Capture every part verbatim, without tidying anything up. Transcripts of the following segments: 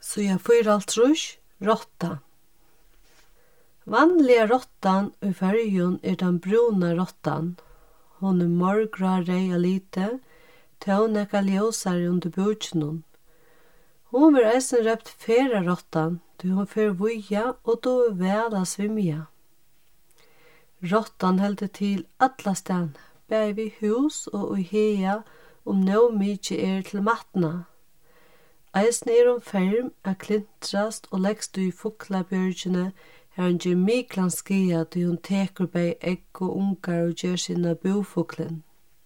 Så jag får alltrus råtta. Vanliga råttan i färgen är den bruna råttan. Hon är mörkgrå lite, tånäcka ljósare under buknen. Hon var eisen röpt fera råttan, då hon fer vuja och då är väl att svimja. Råttan hällde till alla stan, bär vid hus och i hea, om nå mycket är till matna. Eisen er om ferm er klintrast og leggst du i fuklabjørgjene her han gjør miklan skia til hun teker bei egg og ungar og gjør sinna bufuklen.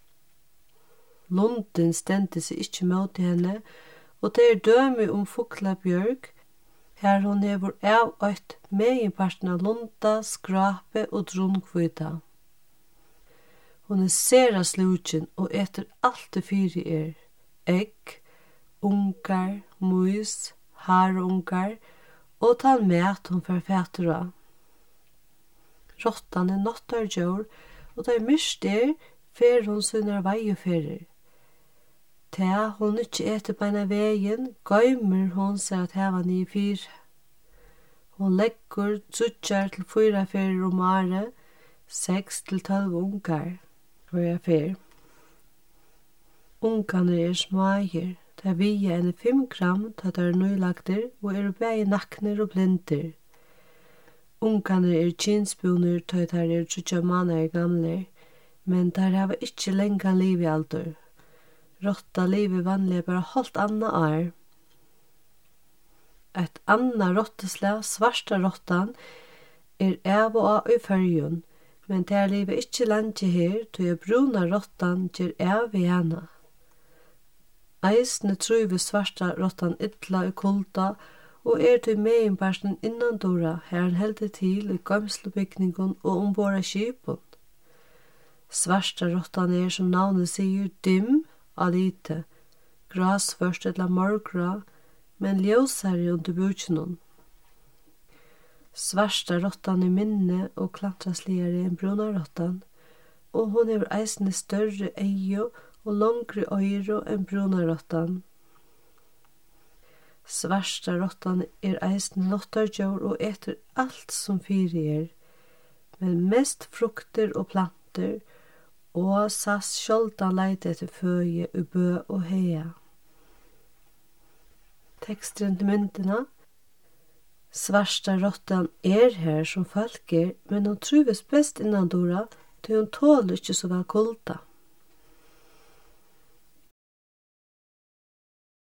Lunden stendte seg ikkje mot henne, og det er dømi om fuklabjørg, her hun hever av eit meginparten av lunda, skrape og drunkvita. Hun er sera slutjen og etter alt det fyri er, egg, ungar, mus, harungar og ta mat hun får fætter av. Rottan er nottarjord, og da er myrst er, fer hun sønner veieferer. Ta hun ikkje etter beina vegen, gøymer hun seg at heva nye fyr. Hun legger tsutjar til fyra ferer om året, seks til tolv ungar, hver fer. Ungarne er smager, ta via enn fem gram ta der nøylagter og er bæg nakner og blinder. Ungarne er kinspuner ta der er tjutja manar gamler, men der hava ikkje lengan liv i alder. Rotta liv er vanlig bare holdt anna ar. Et anna rottesla, svarta rottan, er av og av i fyrjun, men der liv er ikkje lenge her, to er bruna rottan gjer av i hana. Eisne truve svarta rottan ytla i kulda og er til meginparten innandora her han heldur til i gømslebygningen og ombora skipun. Svarta rottan er som navnet sier dim av lite, grasførst eller morgra, men ljósare under bukjennom. Svarta rottan er minne og klantrasligare enn bruna rottan, og hon er eisne større eio og longre øyro enn bruna rottan. Svarta rottan er eisne nottarjord og eter alt som fyri er, men mest frukter og planter, og sass sjoldan leite etter føje u bø og hea. Teksten til myndina. Svarta rottan er her som folk er, men hon truves best innandora, til hon tåler ikkje så vel kulda.